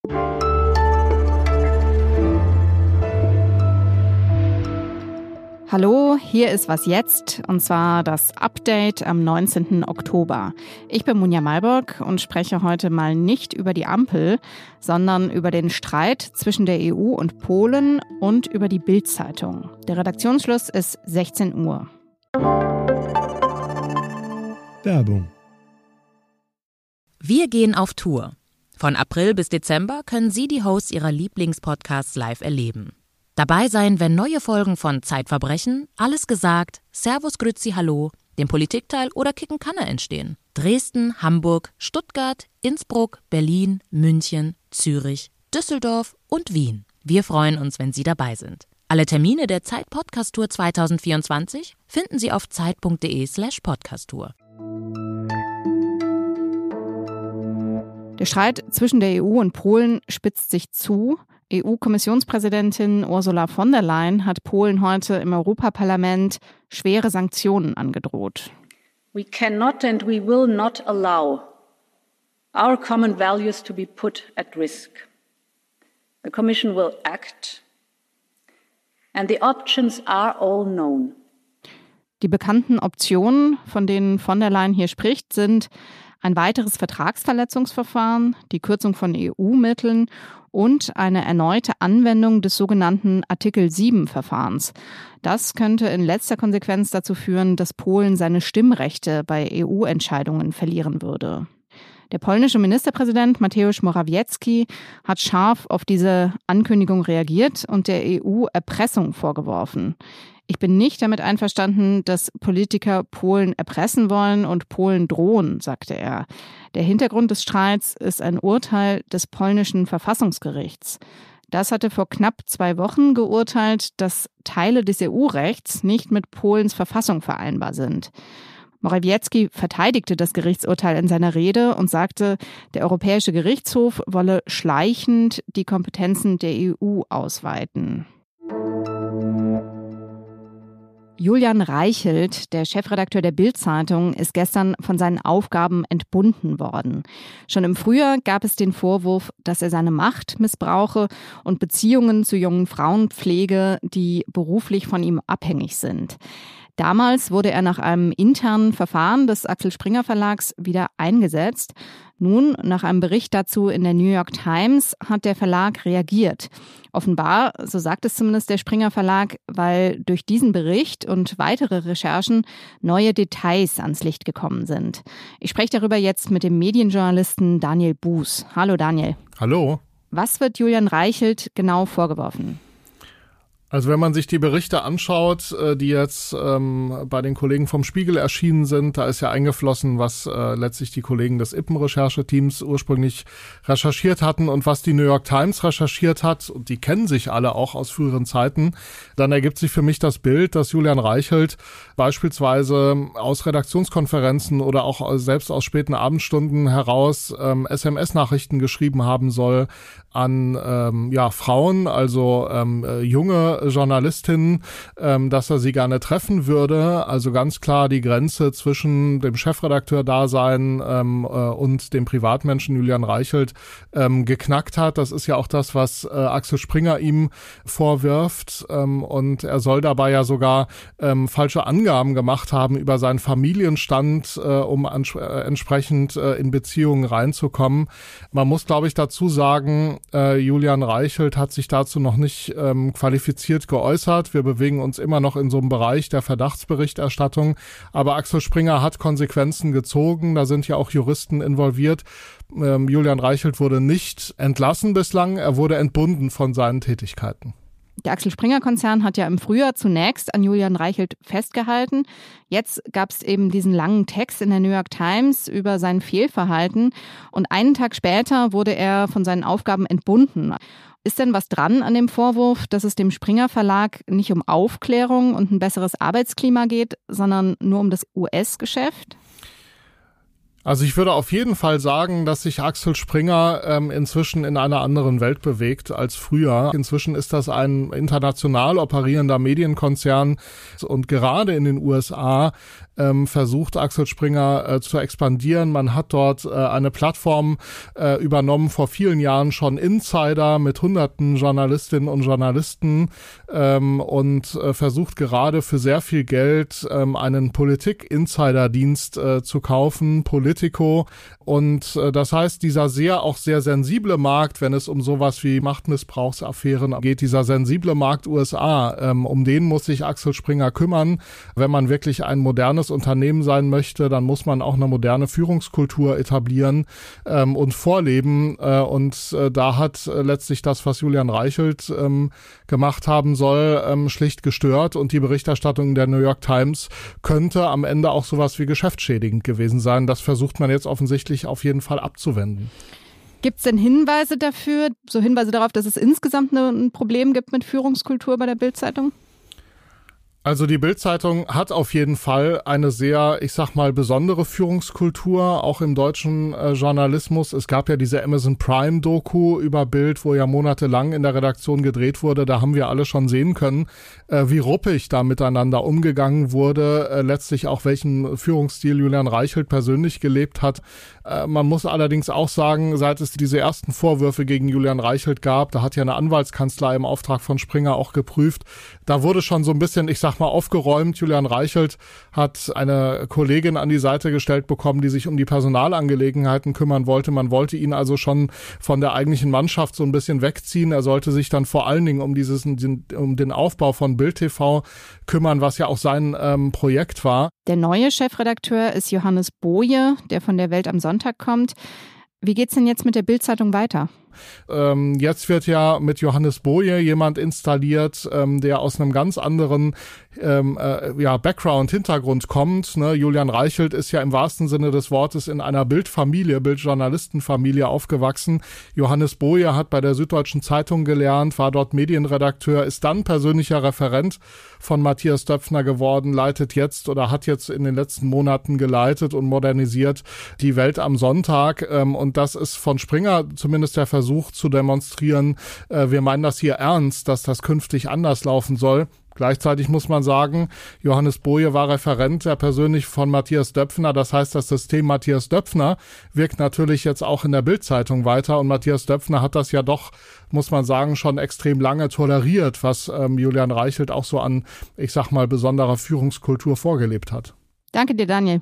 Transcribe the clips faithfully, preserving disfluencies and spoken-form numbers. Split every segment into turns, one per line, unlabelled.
Hallo, hier ist Was jetzt, und zwar das Update am neunzehnten Oktober. Ich bin Munja Malburg und spreche heute mal nicht über die Ampel, sondern über den Streit zwischen der E U und Polen und über die Bild-Zeitung. Der Redaktionsschluss ist sechzehn Uhr.
Werbung.
Wir gehen auf Tour. Von April bis Dezember können Sie die Hosts Ihrer Lieblingspodcasts live erleben. Dabei sein, wenn neue Folgen von Zeitverbrechen, Alles gesagt, Servus Grüezi Hallo, dem Politikteil oder Kicken Kanne entstehen. Dresden, Hamburg, Stuttgart, Innsbruck, Berlin, München, Zürich, Düsseldorf und Wien. Wir freuen uns, wenn Sie dabei sind. Alle Termine der Zeit Podcast Tour zwanzig vierundzwanzig finden Sie auf zeit.de slash podcasttour.
Der Streit zwischen der E U und Polen spitzt sich zu. E U-Kommissionspräsidentin Ursula von der Leyen hat Polen heute im Europaparlament schwere Sanktionen angedroht.
We cannot and we will not allow our common values to be put at risk. The Commission will act and the options are all known.
Die bekannten Optionen, von denen von der Leyen hier spricht, sind ein weiteres Vertragsverletzungsverfahren, die Kürzung von E U-Mitteln und eine erneute Anwendung des sogenannten Artikel sieben Verfahrens. Das könnte in letzter Konsequenz dazu führen, dass Polen seine Stimmrechte bei E U-Entscheidungen verlieren würde. Der polnische Ministerpräsident Mateusz Morawiecki hat scharf auf diese Ankündigung reagiert und der E U Erpressung vorgeworfen. Ich bin nicht damit einverstanden, dass Politiker Polen erpressen wollen und Polen drohen, sagte er. Der Hintergrund des Streits ist ein Urteil des polnischen Verfassungsgerichts. Das hatte vor knapp zwei Wochen geurteilt, dass Teile des E U-Rechts nicht mit Polens Verfassung vereinbar sind. Morawiecki verteidigte das Gerichtsurteil in seiner Rede und sagte, der Europäische Gerichtshof wolle schleichend die Kompetenzen der E U ausweiten. Julian Reichelt, der Chefredakteur der Bild-Zeitung, ist gestern von seinen Aufgaben entbunden worden. Schon im Frühjahr gab es den Vorwurf, dass er seine Macht missbrauche und Beziehungen zu jungen Frauen pflege, die beruflich von ihm abhängig sind. Damals wurde er nach einem internen Verfahren des Axel Springer Verlags wieder eingesetzt. Nun, nach einem Bericht dazu in der New York Times, hat der Verlag reagiert. Offenbar, so sagt es zumindest der Springer Verlag, weil durch diesen Bericht und weitere Recherchen neue Details ans Licht gekommen sind. Ich spreche darüber jetzt mit dem Medienjournalisten Daniel Buß. Hallo Daniel.
Hallo.
Was wird Julian Reichelt genau vorgeworfen?
Also wenn man sich die Berichte anschaut, die jetzt ähm, bei den Kollegen vom Spiegel erschienen sind, da ist ja eingeflossen, was äh, letztlich die Kollegen des Ippen-Rechercheteams ursprünglich recherchiert hatten und was die New York Times recherchiert hat. Und die kennen sich alle auch aus früheren Zeiten. Dann ergibt sich für mich das Bild, dass Julian Reichelt beispielsweise aus Redaktionskonferenzen oder auch selbst aus späten Abendstunden heraus ähm, S M S-Nachrichten geschrieben haben soll an ähm, ja Frauen, also ähm, junge Journalistinnen, ähm, dass er sie gerne treffen würde. Also ganz klar die Grenze zwischen dem Chefredakteur-Dasein ähm, äh, und dem Privatmenschen Julian Reichelt ähm, geknackt hat. Das ist ja auch das, was äh, Axel Springer ihm vorwirft. Ähm, und er soll dabei ja sogar ähm, falsche Angaben gemacht haben über seinen Familienstand, äh, um ans- äh, entsprechend äh, in Beziehungen reinzukommen. Man muss, glaube ich, dazu sagen, äh, Julian Reichelt hat sich dazu noch nicht ähm, qualifiziert geäußert. Wir bewegen uns immer noch in so einem Bereich der Verdachtsberichterstattung. Aber Axel Springer hat Konsequenzen gezogen. Da sind ja auch Juristen involviert. Ähm, Julian Reichelt wurde nicht entlassen bislang. Er wurde entbunden von seinen Tätigkeiten.
Der Axel Springer Konzern hat ja im Frühjahr zunächst an Julian Reichelt festgehalten. Jetzt gab es eben diesen langen Text in der New York Times über sein Fehlverhalten. Und einen Tag später wurde er von seinen Aufgaben entbunden. Ist denn was dran an dem Vorwurf, dass es dem Springer Verlag nicht um Aufklärung und ein besseres Arbeitsklima geht, sondern nur um das U S-Geschäft?
Also ich würde auf jeden Fall sagen, dass sich Axel Springer ähm, inzwischen in einer anderen Welt bewegt als früher. Inzwischen ist das ein international operierender Medienkonzern und gerade in den U S A ähm, versucht Axel Springer äh, zu expandieren. Man hat dort äh, eine Plattform äh, übernommen, vor vielen Jahren schon Insider mit hunderten Journalistinnen und Journalisten ähm, und äh, versucht gerade für sehr viel Geld ähm, einen Politik-Insider-Dienst äh, zu kaufen, Politico. Und äh, das heißt, dieser sehr auch sehr sensible Markt, wenn es um sowas wie Machtmissbrauchsaffären geht, dieser sensible Markt U S A, ähm, um den muss sich Axel Springer kümmern. Wenn man wirklich ein modernes Unternehmen sein möchte, dann muss man auch eine moderne Führungskultur etablieren ähm, und vorleben. Äh, und äh, da hat äh, letztlich das, was Julian Reichelt ähm, gemacht haben soll, ähm, schlicht gestört. Und die Berichterstattung der New York Times könnte am Ende auch sowas wie geschäftsschädigend gewesen sein. Das versucht man jetzt offensichtlich auf jeden Fall abzuwenden.
Gibt es denn Hinweise dafür, so Hinweise darauf, dass es insgesamt ein Problem gibt mit Führungskultur bei der Bild-Zeitung?
Also die Bild-Zeitung hat auf jeden Fall eine sehr, ich sag mal, besondere Führungskultur, auch im deutschen äh, Journalismus. Es gab ja diese Amazon Prime-Doku über Bild, wo ja monatelang in der Redaktion gedreht wurde. Da haben wir alle schon sehen können, äh, wie ruppig da miteinander umgegangen wurde, äh, letztlich auch welchen Führungsstil Julian Reichelt persönlich gelebt hat. Äh, man muss allerdings auch sagen, seit es diese ersten Vorwürfe gegen Julian Reichelt gab, da hat ja eine Anwaltskanzlei im Auftrag von Springer auch geprüft, da wurde schon so ein bisschen, ich sag mal, aufgeräumt. Julian Reichelt hat eine Kollegin an die Seite gestellt bekommen, die sich um die Personalangelegenheiten kümmern wollte. Man wollte ihn also schon von der eigentlichen Mannschaft so ein bisschen wegziehen. Er sollte sich dann vor allen Dingen um dieses, um den Aufbau von Bild T V kümmern, was ja auch sein ähm, Projekt war.
Der neue Chefredakteur ist Johannes Boje, der von der Welt am Sonntag kommt. Wie geht's denn jetzt mit der Bild-Zeitung weiter?
Ähm, jetzt wird ja mit Johannes Boje jemand installiert, ähm, der aus einem ganz anderen ähm, äh, ja, Background, Hintergrund kommt. Ne? Julian Reichelt ist ja im wahrsten Sinne des Wortes in einer Bildfamilie, Bildjournalistenfamilie aufgewachsen. Johannes Boje hat bei der Süddeutschen Zeitung gelernt, war dort Medienredakteur, ist dann persönlicher Referent von Matthias Döpfner geworden, leitet jetzt oder hat jetzt in den letzten Monaten geleitet und modernisiert die Welt am Sonntag. Ähm, und das ist von Springer zumindest der Versuch, zu demonstrieren, äh, wir meinen das hier ernst, dass das künftig anders laufen soll. Gleichzeitig muss man sagen, Johannes Boje war Referent ja persönlich von Matthias Döpfner. Das heißt, das System Matthias Döpfner wirkt natürlich jetzt auch in der Bild-Zeitung weiter. Und Matthias Döpfner hat das ja doch, muss man sagen, schon extrem lange toleriert, was ähm, Julian Reichelt auch so an, ich sag mal, besonderer Führungskultur vorgelebt hat.
Danke dir, Daniel.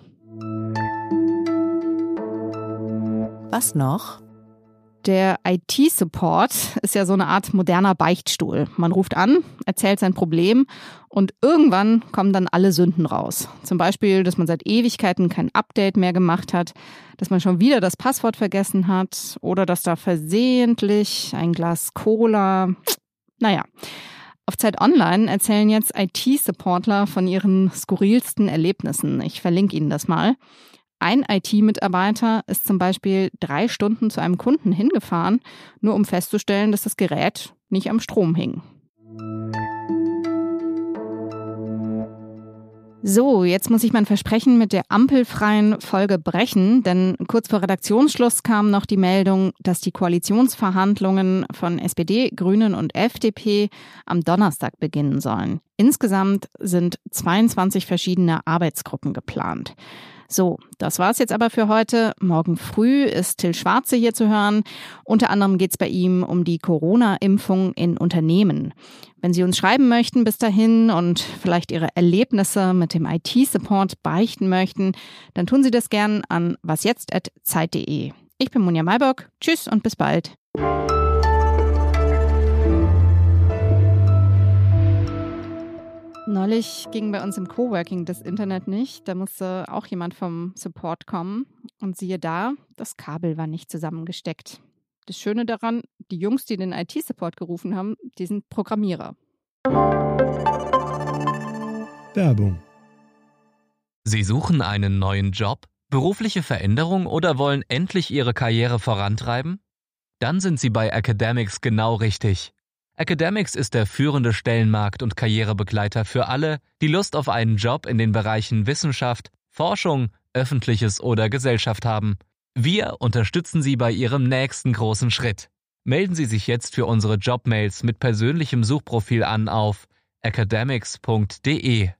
Was noch?
Der I T-Support ist ja so eine Art moderner Beichtstuhl. Man ruft an, erzählt sein Problem und irgendwann kommen dann alle Sünden raus. Zum Beispiel, dass man seit Ewigkeiten kein Update mehr gemacht hat, dass man schon wieder das Passwort vergessen hat oder dass da versehentlich ein Glas Cola... Naja, auf Zeit Online erzählen jetzt I T-Supportler von ihren skurrilsten Erlebnissen. Ich verlinke Ihnen das mal. Ein I T-Mitarbeiter ist zum Beispiel drei Stunden zu einem Kunden hingefahren, nur um festzustellen, dass das Gerät nicht am Strom hing. So, jetzt muss ich mein Versprechen mit der ampelfreien Folge brechen, denn kurz vor Redaktionsschluss kam noch die Meldung, dass die Koalitionsverhandlungen von S P D, Grünen und F D P am Donnerstag beginnen sollen. Insgesamt sind zweiundzwanzig verschiedene Arbeitsgruppen geplant. So, das war's jetzt aber für heute. Morgen früh ist Till Schwarze hier zu hören. Unter anderem geht's bei ihm um die Corona-Impfung in Unternehmen. Wenn Sie uns schreiben möchten bis dahin und vielleicht Ihre Erlebnisse mit dem I T-Support beichten möchten, dann tun Sie das gern an wasjetzt at zeit punkt de. Ich bin Monja Maybock. Tschüss und bis bald. Neulich ging bei uns im Coworking das Internet nicht. Da musste auch jemand vom Support kommen. Und siehe da, das Kabel war nicht zusammengesteckt. Das Schöne daran, die Jungs, die den I T-Support gerufen haben, die sind Programmierer.
Werbung.
Sie suchen einen neuen Job, berufliche Veränderung oder wollen endlich Ihre Karriere vorantreiben? Dann sind Sie bei Academics genau richtig. Academics ist der führende Stellenmarkt- und Karrierebegleiter für alle, die Lust auf einen Job in den Bereichen Wissenschaft, Forschung, Öffentliches oder Gesellschaft haben. Wir unterstützen Sie bei Ihrem nächsten großen Schritt. Melden Sie sich jetzt für unsere Jobmails mit persönlichem Suchprofil an auf academics punkt de.